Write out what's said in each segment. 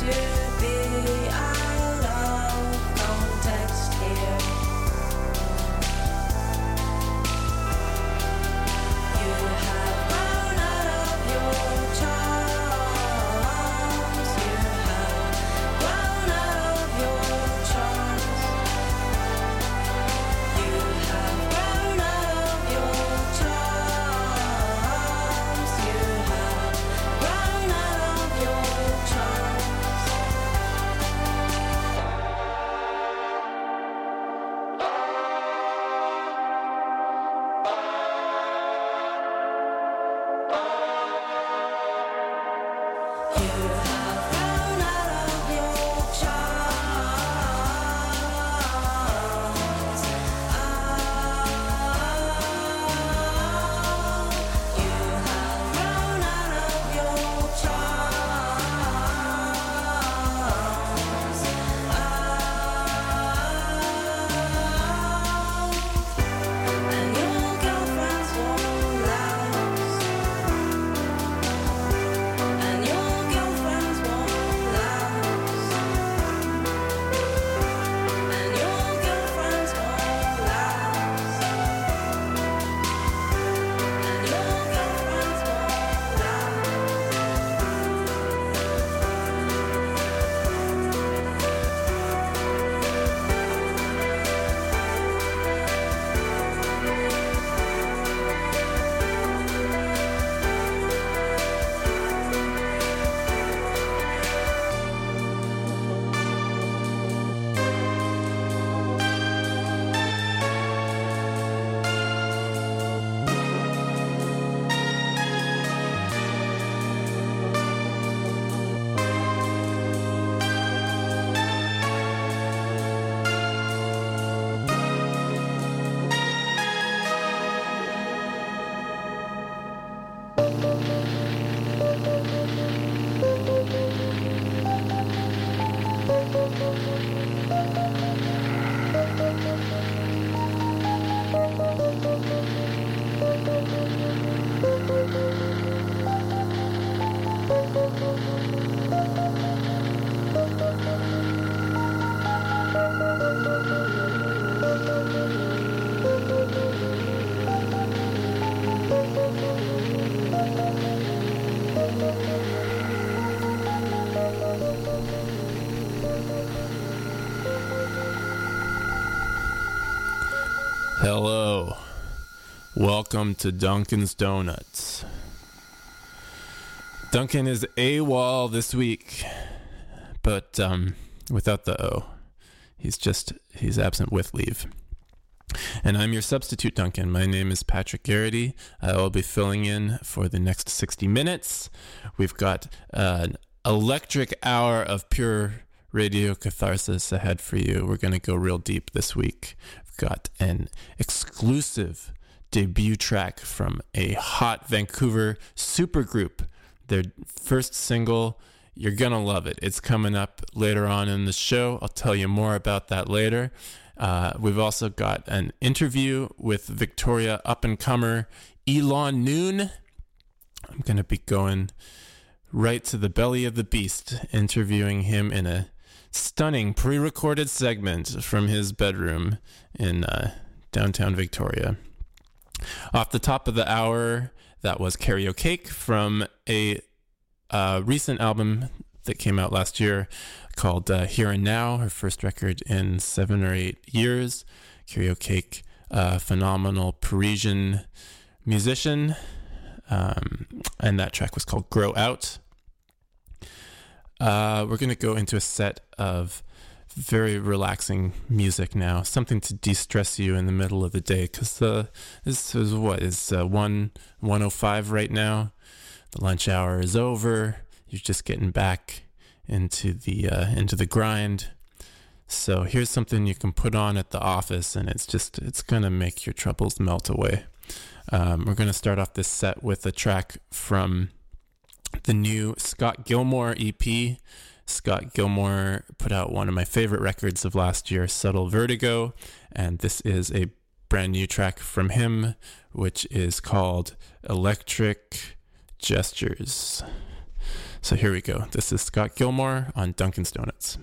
Hello. Welcome to Duncan's Donuts. Duncan is AWOL this week, but without the O. He's absent with leave. And I'm your substitute, Duncan. My name is Patrick Garrity. I will be filling in for the next 60 minutes. We've got an electric hour of pure radio catharsis ahead for you. We're going to go real deep this week. We've got an exclusive debut track from a hot Vancouver supergroup. Their first single, you're going to love it. It's coming up later on in the show. I'll tell you more about that later. We've also got an interview with Victoria up-and-comer Elon Noon. I'm going to be going right to the belly of the beast, interviewing him in a stunning pre-recorded segment from his bedroom in downtown Victoria. Off the top of the hour, that was Karaoke from a recent album that came out last year called Here and Now, her first record in 7 or 8 years. Karaoke, phenomenal Parisian musician, and that track was called Grow Out. We're going to go into a set of very relaxing music now, something to de-stress you in the middle of the day, because this is 1:05 right now. The lunch hour is over. You're just getting back into the grind. So here's something you can put on at the office, and it's going to make your troubles melt away. We're going to start off this set with a track from the new Scott Gilmore EP. Scott Gilmore put out one of my favorite records of last year, Subtle Vertigo, and this is a brand new track from him, which is called Electric Gestures. So here we go. This is Scott Gilmore on Dunkin's Donuts.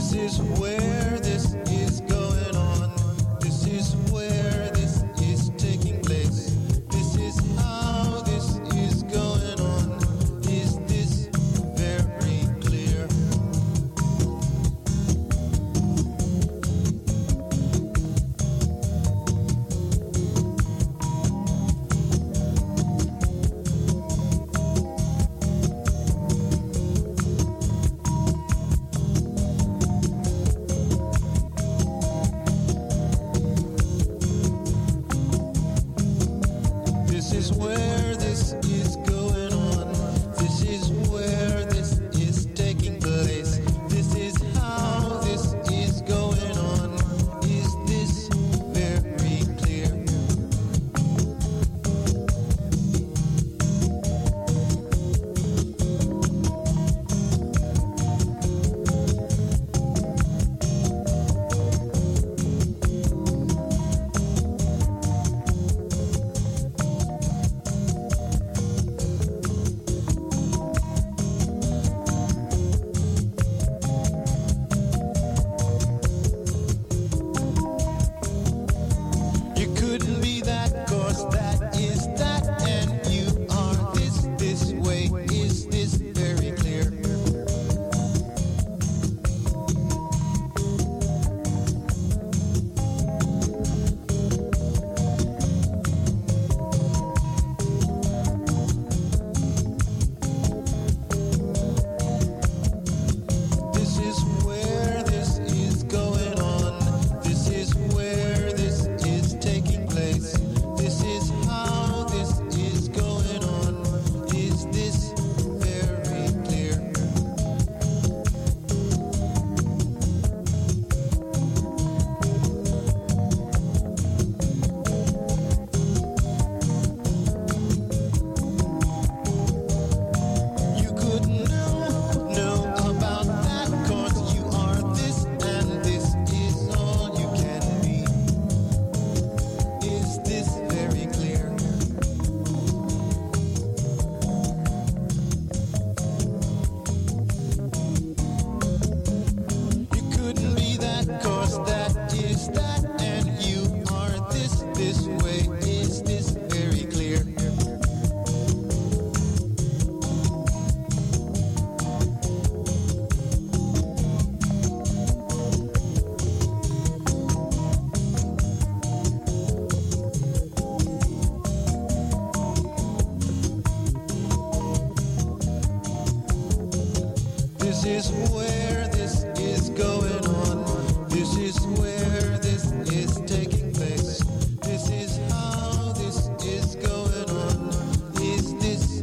is where this is going on. This is where this is taking place. This is how this is going on. Is this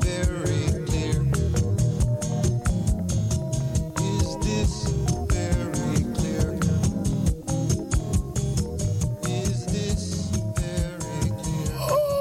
very clear? Is this very clear? Is this very clear?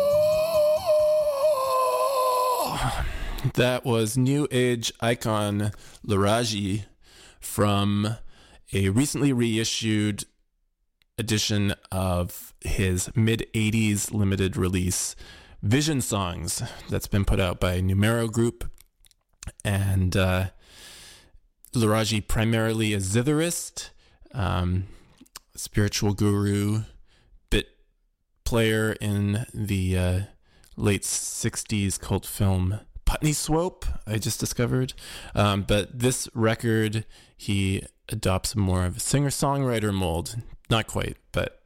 That was new age icon Laraji from a recently reissued edition of his mid-80s limited release Vision Songs that's been put out by Numero Group. And Laraji, primarily a zitherist, spiritual guru, bit player in the late 60s cult film Putney Swope, I just discovered. But this record, he adopts more of a singer-songwriter mold. Not quite, but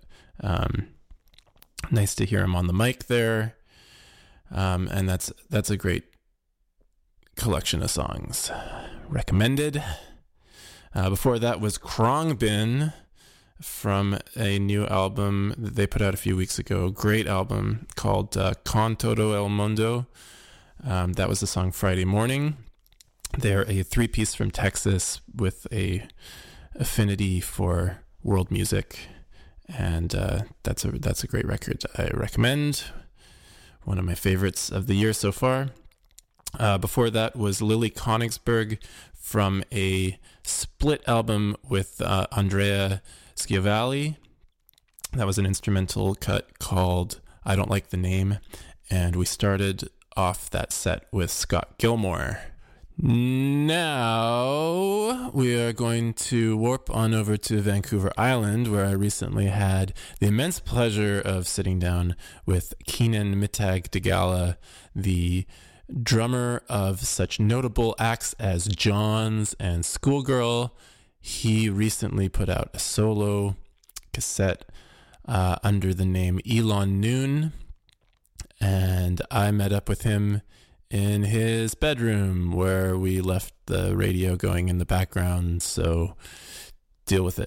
nice to hear him on the mic there. And that's a great collection of songs. Recommended. Before that was Khruangbin from a new album that they put out a few weeks ago. Great album called Con Todo El Mundo. That was the song Friday Morning. They're a three-piece from Texas with a affinity for world music, and that's a great record. I recommend. One of my favorites of the year so far. Before that was Lily Konigsberg from a split album with Andrea Schiavalli. That was an instrumental cut called I Don't Like the Name, and we started off that set with Scott Gilmore. Now we are going to warp on over to Vancouver Island, where I recently had the immense pleasure of sitting down with Keenan Mittag Degala, the drummer of such notable acts as Johns and Schoolgirl. He recently put out a solo cassette under the name Elon Noon, and I met up with him in his bedroom, where we left the radio going in the background, so deal with it.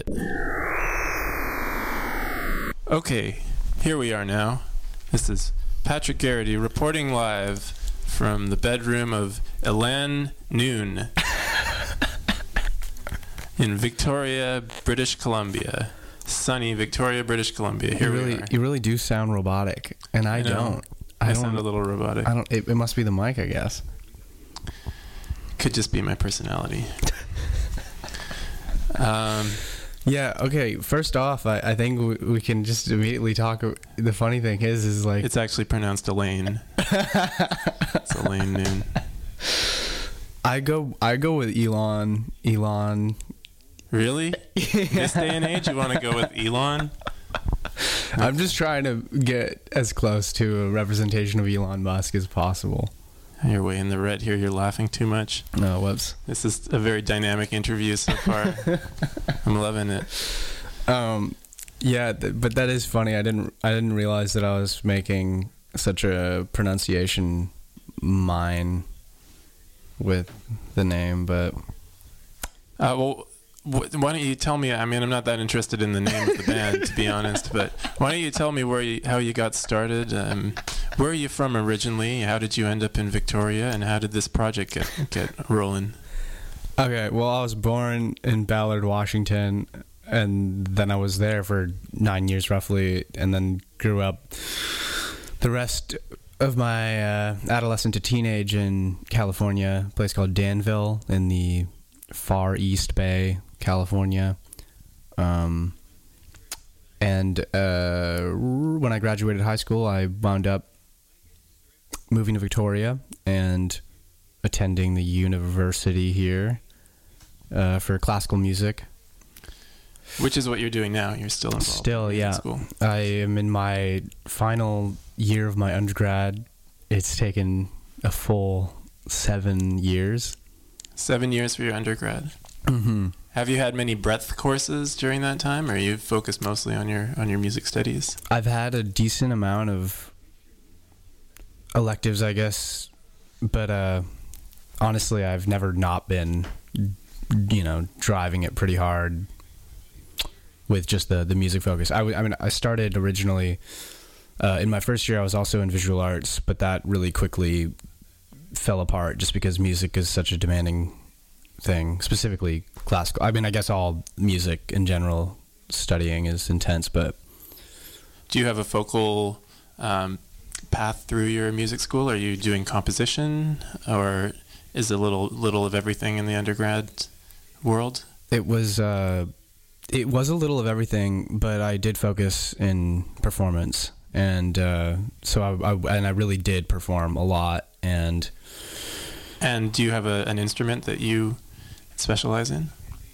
Okay, here we are now. This is Patrick Garrity reporting live from the bedroom of Elon Noon in Victoria, British Columbia. Sunny Victoria, British Columbia. Here we are. You really do sound robotic, and I don't. I sound a little robotic. It must be the mic, I guess. Could just be my personality. Yeah, okay. First off, I think we can just immediately talk. The funny thing is like... It's actually pronounced Elaine. It's Elaine Noon. I go with Elon. Really? This day and age, you want to go with Elon? I'm just trying to get as close to a representation of Elon Musk as possible. You're way in the red here. You're laughing too much. No, whoops. This is a very dynamic interview so far. I'm loving it. Yeah, but that is funny. I didn't realize that I was making such a pronunciation mine with the name, but... Well, why don't you tell me? I mean, I'm not that interested in the name of the band, to be honest. But why don't you tell me how you got started? Where are you from originally? How did you end up in Victoria? And how did this project get rolling? Okay, well, I was born in Ballard, Washington, and then I was there for 9 years roughly, and then grew up the rest of my adolescent to teenage in California, a place called Danville in the far East Bay, California. And when I graduated high school, I wound up moving to Victoria and attending the university here for classical music. Which is what you're doing now. You're still involved. Still, in yeah. School. I am in my final year of my undergrad. It's taken a full 7 years. 7 years for your undergrad. Mm-hmm. Have you had many breadth courses during that time, or are you focused mostly on your music studies? I've had a decent amount of electives, I guess, but honestly, I've never not been, driving it pretty hard with just the music focus. I started originally in my first year. I was also in visual arts, but that really quickly fell apart just because music is such a demanding thing, specifically classical. I mean, I guess all music in general studying is intense, but... Do you have a focal path through your music school? Are you doing composition, or is it a little of everything in the undergrad world? It was a little of everything, but I did focus in performance, and so I really did perform a lot. And do you have an instrument that you specialize in?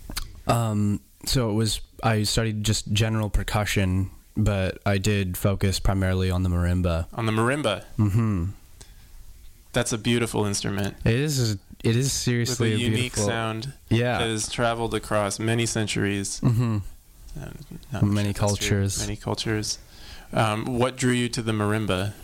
So I studied just general percussion, but I did focus primarily on the marimba. On the marimba? Mm-hmm. That's a beautiful instrument. It is seriously with a unique beautiful sound. Yeah. That has traveled across many centuries. Mm-hmm. Many cultures. Many cultures. What drew you to the marimba?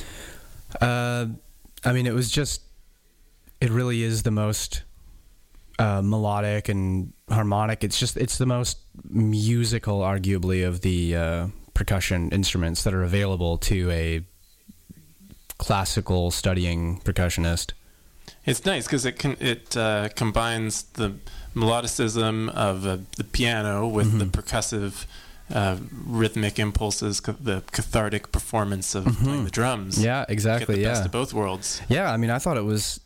I mean, it really is the most melodic and harmonic. It's the most musical, arguably, of the percussion instruments that are available to a classical studying percussionist. It's nice because it combines the melodicism of the piano with the percussive rhythmic impulses, the cathartic performance of playing the drums. Yeah, exactly. Get the yeah, best of both worlds. Yeah, I mean, I thought it was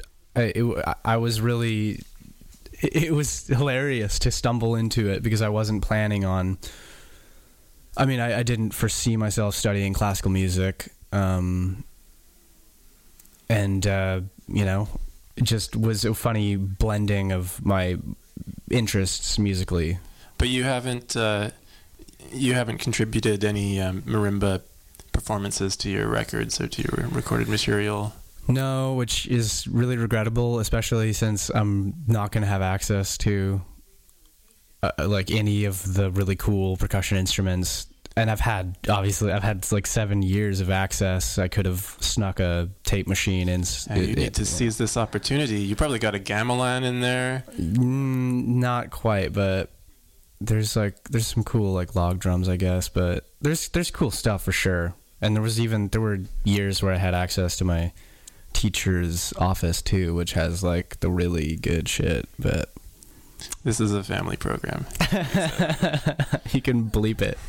hilarious to stumble into it because I wasn't planning on. I mean, I didn't foresee myself studying classical music, and it just was a funny blending of my interests musically. But you haven't contributed any marimba performances to your records or to your recorded material. No, which is really regrettable, especially since I'm not going to have access to like any of the really cool percussion instruments. And I've had like 7 years of access. I could have snuck a tape machine in. You need to seize this opportunity. You probably got a gamelan in there. Not quite, but there's some cool like log drums, I guess. But there's cool stuff for sure. And there were years where I had access to my teacher's office too, which has like the really good shit. But this is a family program. You can bleep it.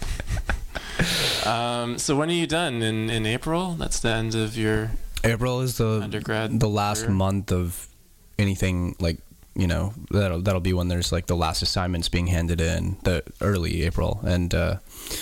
So when are you done? In April? That's the end of your April is undergrad. The last career? month of anything, like, you know, that'll be when there's like the last assignments being handed in, the early April, and the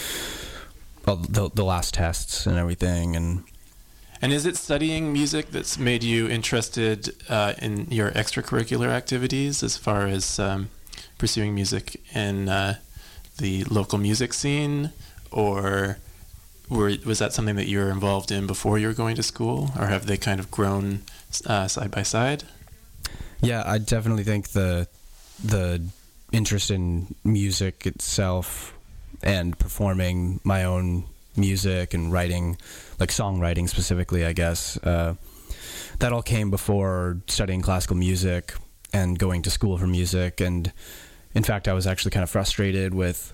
last tests and everything. And is it studying music that's made you interested in your extracurricular activities as far as pursuing music in the local music scene? Or was that something that you were involved in before you were going to school? Or have they kind of grown side by side? Yeah, I definitely think the interest in music itself and performing my own music and writing, like songwriting specifically, I guess, that all came before studying classical music and going to school for music. And in fact, I was actually kind of frustrated with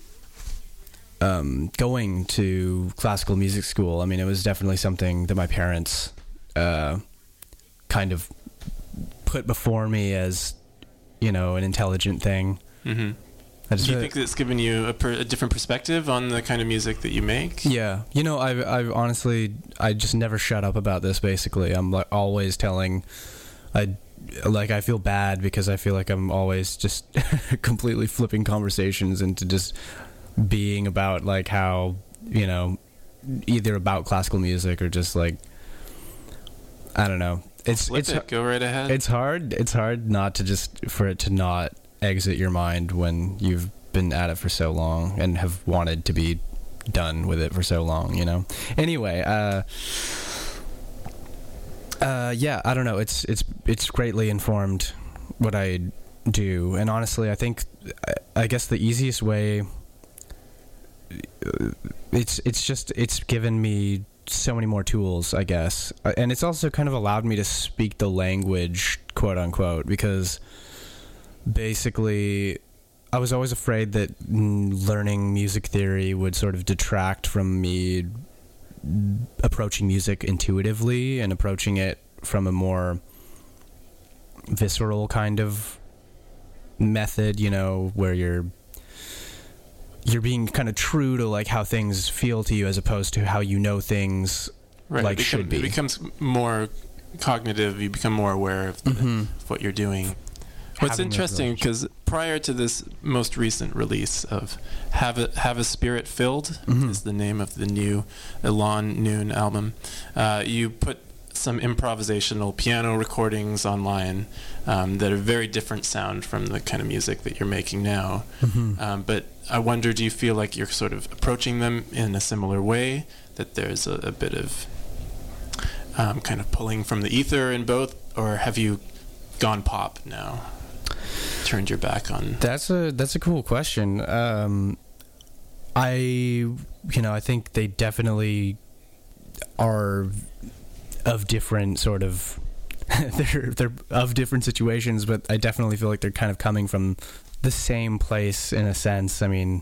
going to classical music school. I mean, it was definitely something that my parents kind of put before me as, you know, an intelligent thing. Mm-hmm. Do you think that's given you a different perspective on the kind of music that you make? Yeah. You know, I've honestly, I just never shut up about this, basically. I'm like always telling, I feel bad because I feel like I'm always just completely flipping conversations into just being about like how, you know, either about classical music or just like, I don't know. Go right ahead. It's hard not to for it to not exit your mind when you've been at it for so long and have wanted to be done with it for so long, you know. Anyway, yeah, I don't know. It's greatly informed what I do, and honestly, I guess the easiest way. It's given me so many more tools, I guess, and it's also kind of allowed me to speak the language, quote unquote, because basically I was always afraid that learning music theory would sort of detract from me approaching music intuitively and approaching it from a more visceral kind of method, you know, where you're being kind of true to like how things feel to you as opposed to how you know things should be. It becomes more cognitive. You become more aware of what you're doing. What's interesting, because prior to this most recent release of Have a Spirit Filled is the name of the new Elon Noon album, you put some improvisational piano recordings online that are very different sound from the kind of music that you're making now. But I wonder, do you feel like you're sort of approaching them in a similar way, that there's a bit of kind of pulling from the ether in both, or have you gone pop now? Turned your back on? That's a cool question. I think they definitely are of different sort of they're of different situations, but I definitely feel like they're kind of coming from the same place in a sense. I mean,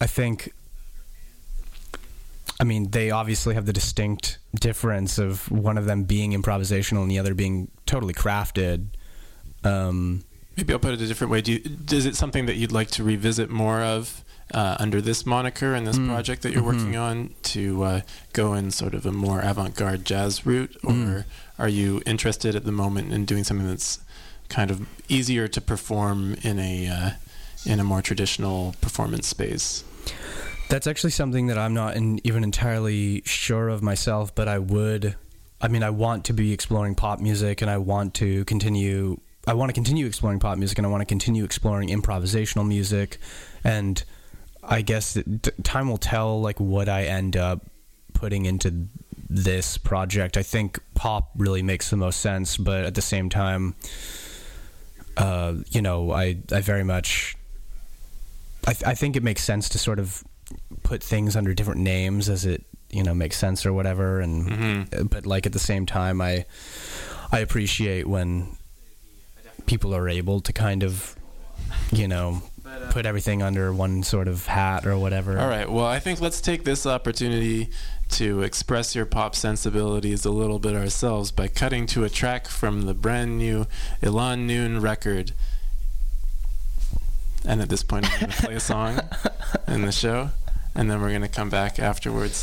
they obviously have the distinct difference of one of them being improvisational and the other being totally crafted. Maybe I'll put it a different way. Is it something that you'd like to revisit more of under this moniker and this project that you're working on, to go in sort of a more avant-garde jazz route? Or are you interested at the moment in doing something that's kind of easier to perform in a more traditional performance space? That's actually something that I'm not even entirely sure of myself, but I would I mean, I want to be exploring pop music, and I want to continue exploring pop music, and I want to continue exploring improvisational music, and I guess time will tell like what I end up putting into this project. I think pop really makes the most sense, but at the same time, you know, I very much I think it makes sense to sort of put things under different names as it, you know, makes sense or whatever, and but like at the same time, I appreciate when people are able to kind of, you know, put everything under one sort of hat or whatever. All right. Well, I think let's take this opportunity to express your pop sensibilities a little bit ourselves by cutting to a track from the brand new Ilan Noon record. And at this point, I'm going to play a song in the show, and then we're going to come back afterwards.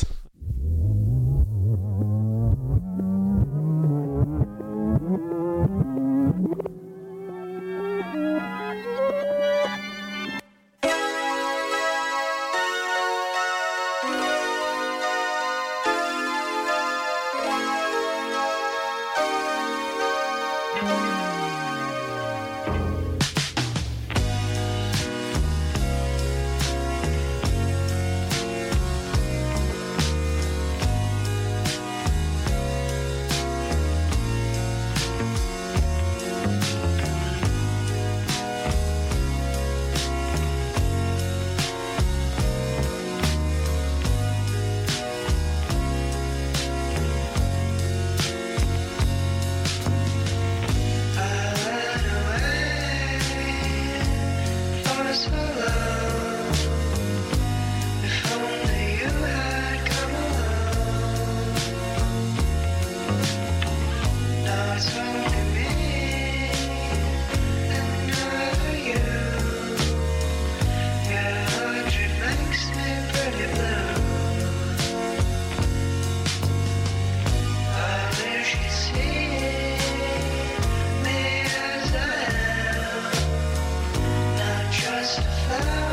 Just a flower.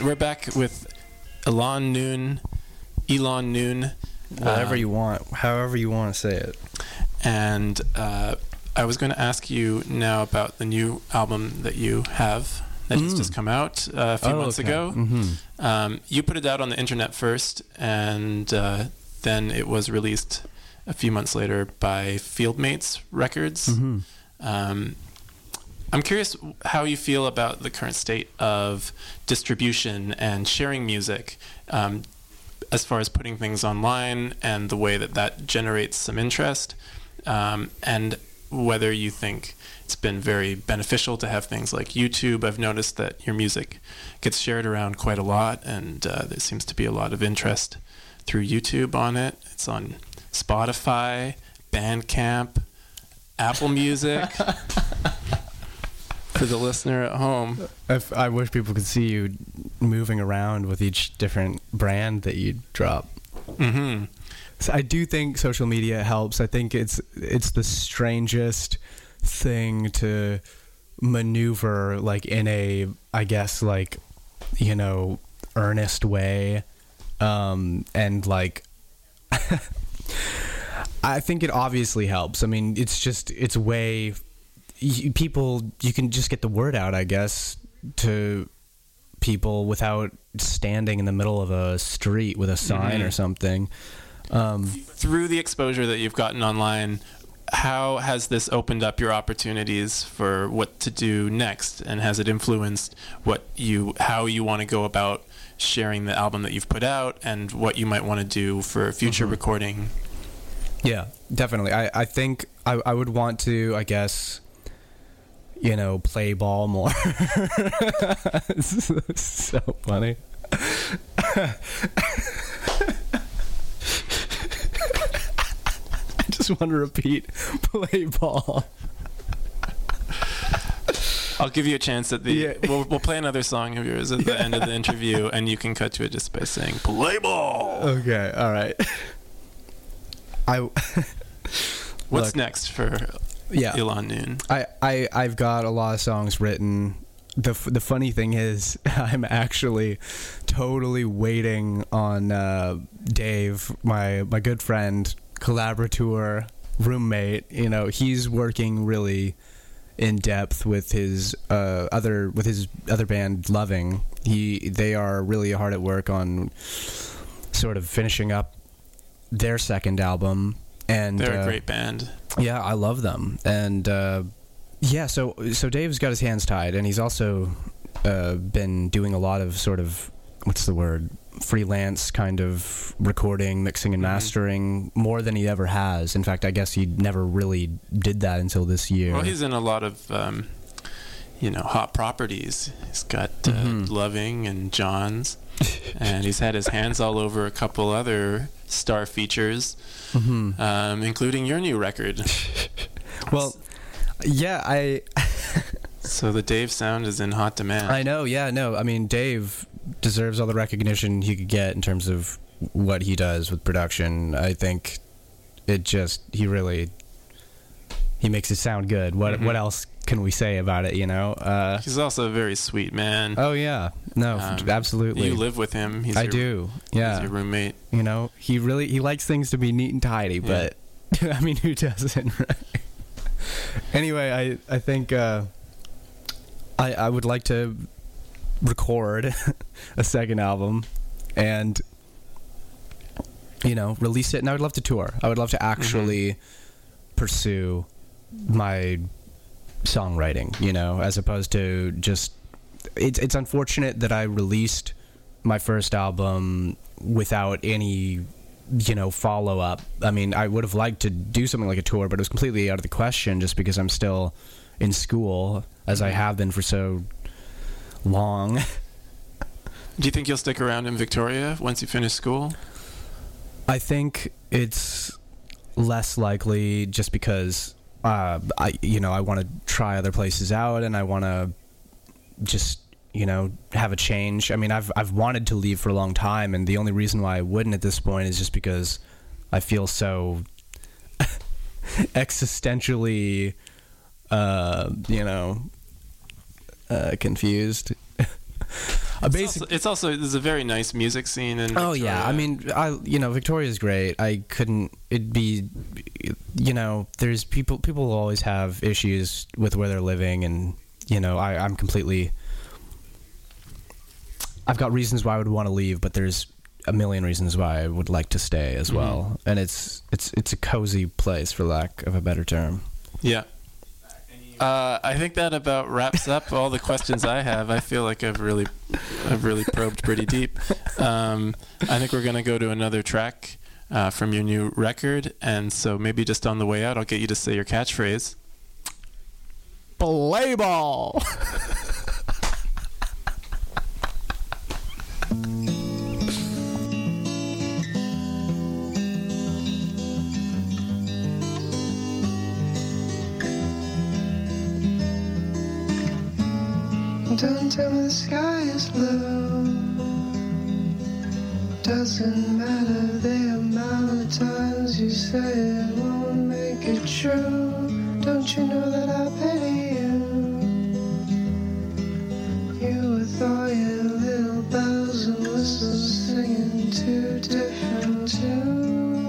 we're back with Elon Noon. Whatever you want, however you want to say it. And I was going to ask you now about the new album that you have that has just come out a few months ago. Mm-hmm. You put it out on the internet first, and then it was released a few months later by Fieldmates Records. Mm-hmm. I'm curious how you feel about the current state of distribution and sharing music, as far as putting things online and the way that generates some interest, and whether you think it's been very beneficial to have things like YouTube. I've noticed that your music gets shared around quite a lot, and there seems to be a lot of interest through YouTube on it. It's on Spotify, Bandcamp, Apple Music. For the listener at home. I wish people could see you moving around with each different brand that you drop. Mm-hmm. So I do think social media helps. I think it's the strangest thing to maneuver, like, in a, I guess, like, you know, earnest way. And like I think it obviously helps. I mean, it's a way you can just get the word out, I guess, to people without standing in the middle of a street with a sign or something. Through the exposure that you've gotten online, how has this opened up your opportunities for what to do next? And has it influenced how you want to go about sharing the album that you've put out and what you might want to do for future recording? Yeah, definitely. I think I would want to, I guess, you know, play ball more. This is so funny. I just want to repeat, play ball. I'll give you a chance at the. We'll play another song of yours at the end of the interview, and you can cut to it just by saying "play ball." Okay, all right. What's next for Elon Noon? I've got a lot of songs written. The funny thing is, I'm actually totally waiting on Dave, my good friend, collaborator, roommate. You know, he's working really in depth with his other band, Loving. They are really hard at work on sort of finishing up their second album, and they're a great band. Yeah, I love them. And so Dave's got his hands tied, and he's also been doing a lot of sort of, what's the word, freelance kind of recording, mixing and mastering, more than he ever has. In fact, I guess he never really did that until this year. Well, he's in a lot of hot properties. He's got Loving and John's, and he's had his hands all over a couple other star features, including your new record. Well, yeah, So the Dave sound is in hot demand. I know, yeah, no. I mean, Dave deserves all the recognition he could get in terms of what he does with production. I think he makes it sound good. What else can we say about it, you know? He's also a very sweet man. Oh, yeah. No, absolutely. You live with him. I do, yeah. He's your roommate. You know, he likes things to be neat and tidy, but, I mean, who doesn't, right? Anyway, I think I would like to record a second album and, you know, release it. And I would love to tour. I would love to actually pursue my songwriting, you know, as opposed to just... It's unfortunate that I released my first album without any, you know, follow-up. I mean, I would have liked to do something like a tour, but it was completely out of the question just because I'm still in school, as I have been for so long. Do you think you'll stick around in Victoria once you finish school? I think it's less likely just because I want to try other places out, and I want to just, you know, have a change. I mean, I've wanted to leave for a long time, and the only reason why I wouldn't at this point is just because I feel so existentially confused. It's also there's a very nice music scene in Victoria. Oh yeah, I mean, Victoria's great. I couldn't. It'd be, there's people will always have issues with where they're living, and I'm completely. I've got reasons why I would want to leave, but there's a million reasons why I would like to stay as well. And it's a cozy place, for lack of a better term. Yeah. I think that about wraps up all the questions I have. I feel like I've really probed pretty deep. I think we're going to go to another track from your new record. And so maybe just on the way out, I'll get you to say your catchphrase. Play ball! Don't tell me the sky is blue. Doesn't matter the amount of times you say it won't make it true. Don't you know that I pity you? You with all your little bells and whistles singing two different tunes.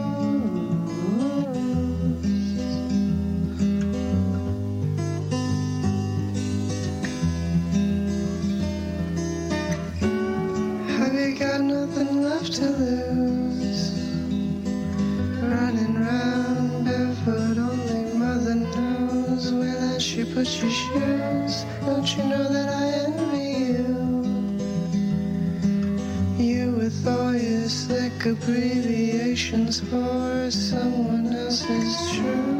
Got nothing left to lose. Running round barefoot, only mother knows where that she put your shoes. Don't you know that I envy you? You with all your slick abbreviations for someone else's truth.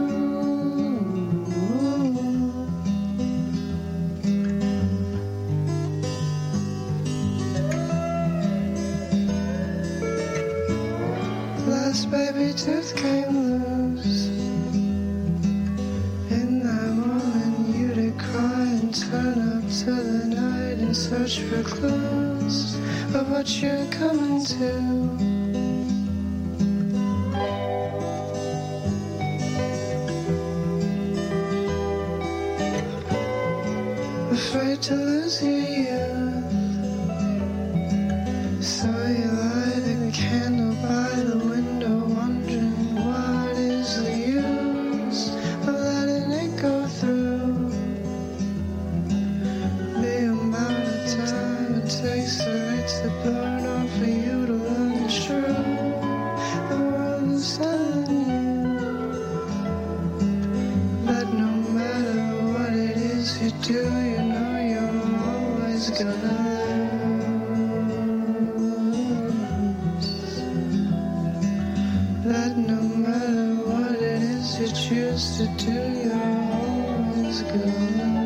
Baby tooth came loose. In that moment you did cry and turn up to the night and search for clues of what you're coming to. Afraid to lose your youth, so you light a candle by the window, wondering what is the use of letting it go through. The amount of time it takes for it to burn off for you to learn the truth. The world is telling you that no matter what it is you do, you know you're always gonna that no matter what it is you choose to do, you're always gonna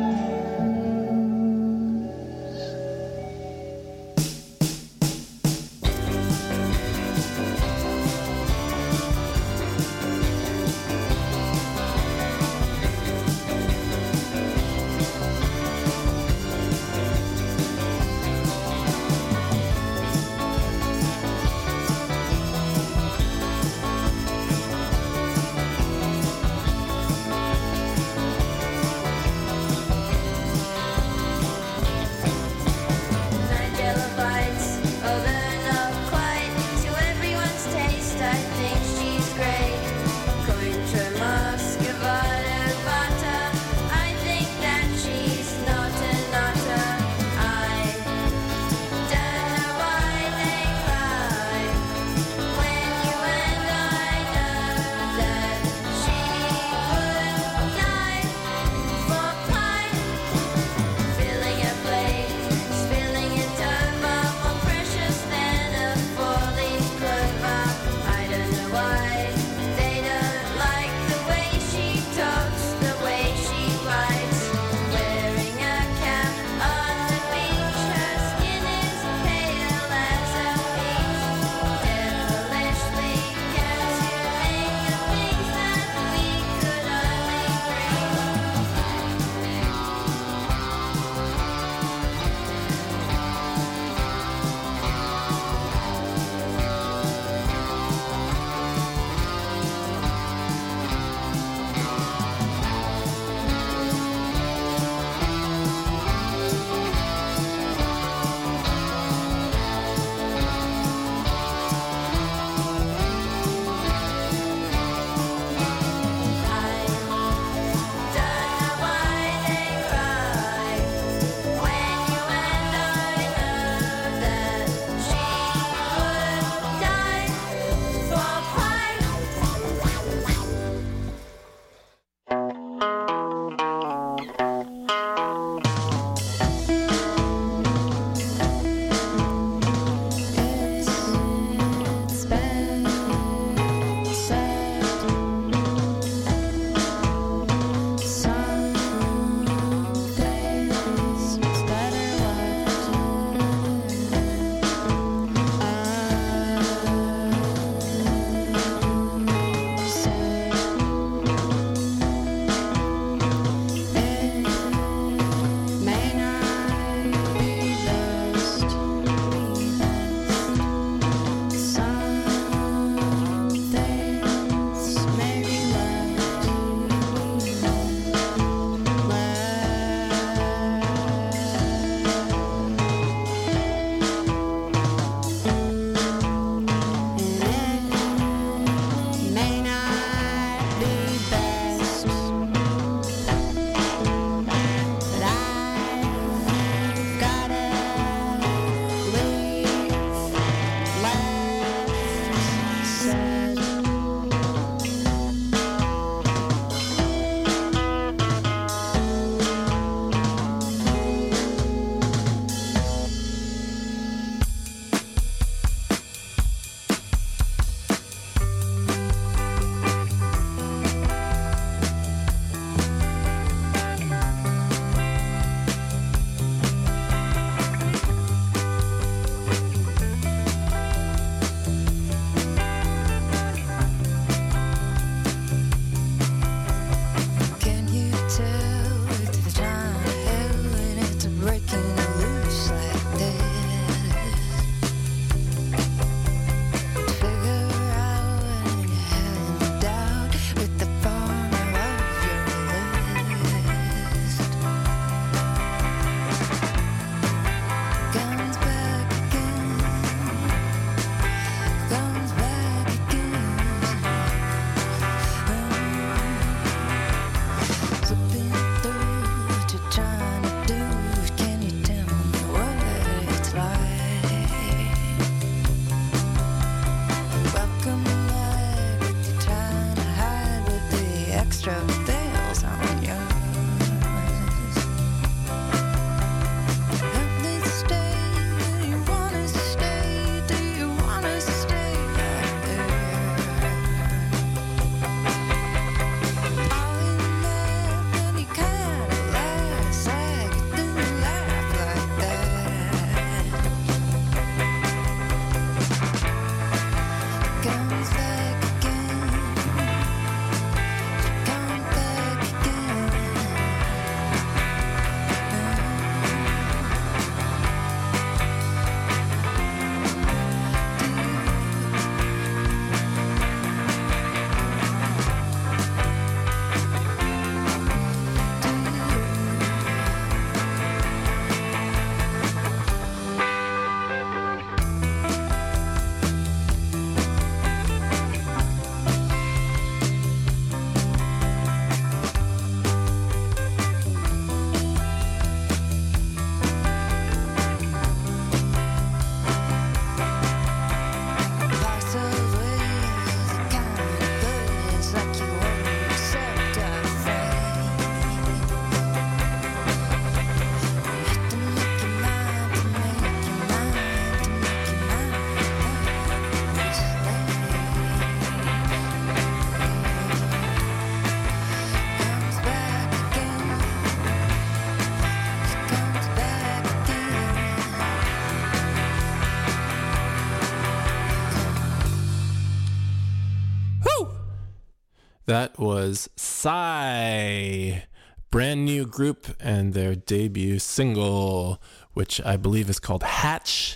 That was Psy, brand new group, and their debut single, which I believe is called Hatch.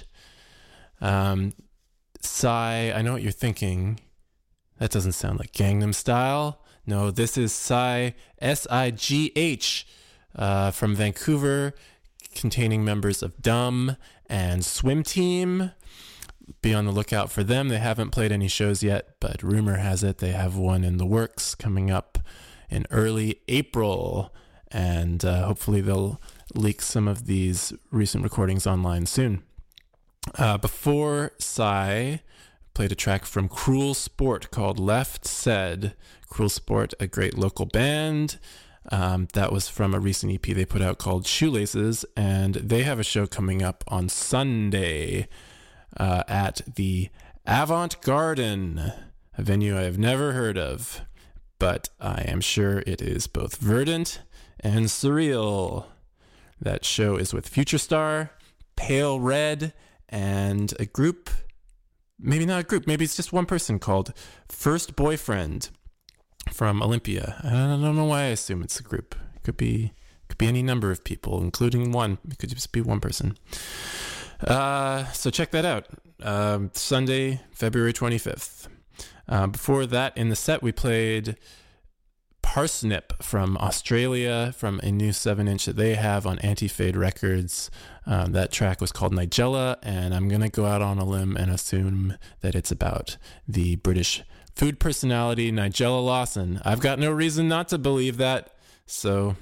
Psy, I know what you're thinking. That doesn't sound like Gangnam Style. No, this is Psy, S-I-G-H, from Vancouver, containing members of Dumb and Swim Team. Be on the lookout for them. They haven't played any shows yet, but rumor has it they have one in the works coming up in early April, and hopefully they'll leak some of these recent recordings online soon. Before Psy, played a track from Cruel Sport called Left Said. Cruel Sport, a great local band. That was from a recent EP they put out called Shoelaces, and they have a show coming up on Sunday at the Avant Garden, a venue I have never heard of, but I am sure it is both verdant and surreal. That show is with Future Star, Pale Red, and a group, maybe not a group, maybe it's just one person called First Boyfriend from Olympia. I don't know why I assume it's a group. It could be any number of people, including one. It could just be one person. So check that out. Sunday, February 25th. Before that, in the set, we played Parsnip from Australia, from a new 7-inch that they have on Anti-Fade Records. That track was called Nigella, and I'm going to go out on a limb and assume that it's about the British food personality Nigella Lawson. I've got no reason not to believe that, so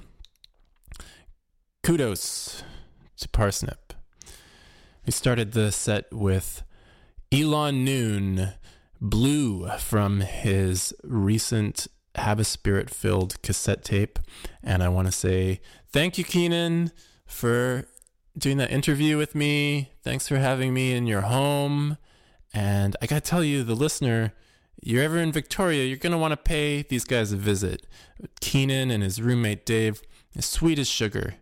kudos to Parsnip. We started the set with Elon Noon, Blue, from his recent Have a Spirit-filled cassette tape. And I want to say thank you, Keenan, for doing that interview with me. Thanks for having me in your home. And I got to tell you, the listener, you're ever in Victoria, you're going to want to pay these guys a visit. Keenan and his roommate Dave, as sweet as sugar.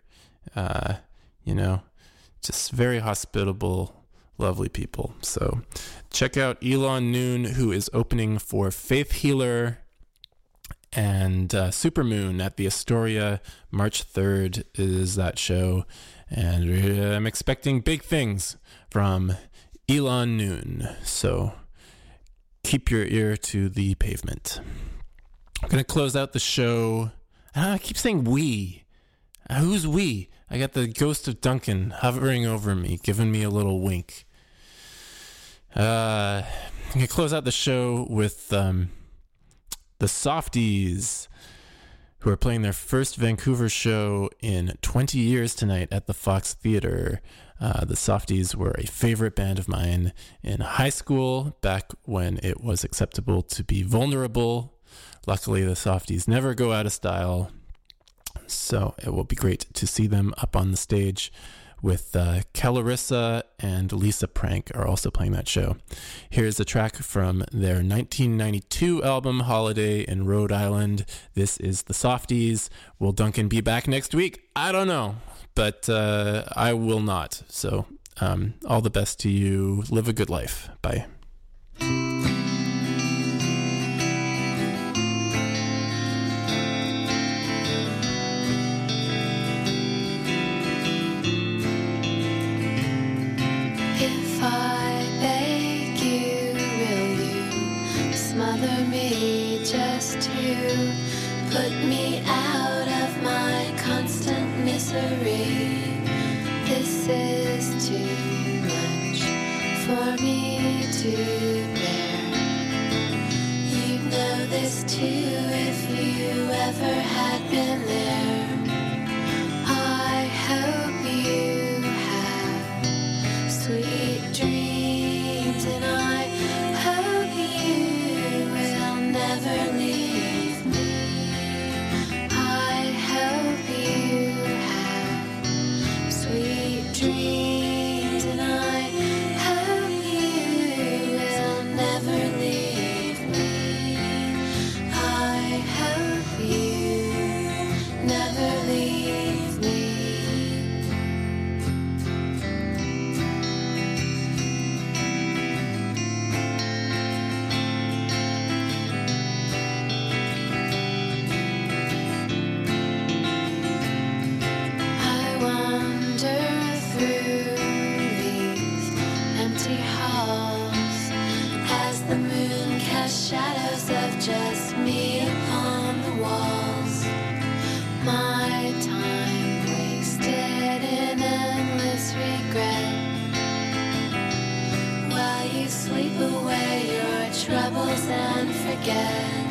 Just very hospitable, lovely people. So check out Elon Noon, who is opening for Faith Healer and Supermoon at the Astoria. March 3rd is that show. And I'm expecting big things from Elon Noon. So keep your ear to the pavement. I'm going to close out the show. I keep saying we. Who's we? I got the ghost of Duncan hovering over me, giving me a little wink. I'm going to close out the show with the Softies, who are playing their first Vancouver show in 20 years tonight at the Fox Theatre. The Softies were a favorite band of mine in high school, back when it was acceptable to be vulnerable. Luckily, the Softies never go out of style. So it will be great to see them up on the stage with Kellarissa and Lisa Prank are also playing that show. Here's a track from their 1992 album, Holiday in Rhode Island. This is the Softies. Will Duncan be back next week? I don't know, but I will not. So all the best to you. Live a good life. Bye. Put me out of my constant misery. This is too much for me to bear. You'd know this too if you ever had been there. I hope you have sweet dreams, and I hope you will never leave. Dreams, and I hope you will never leave me. I hope you just me upon the walls. My time wasted in endless regret. While you sleep away your troubles and forget.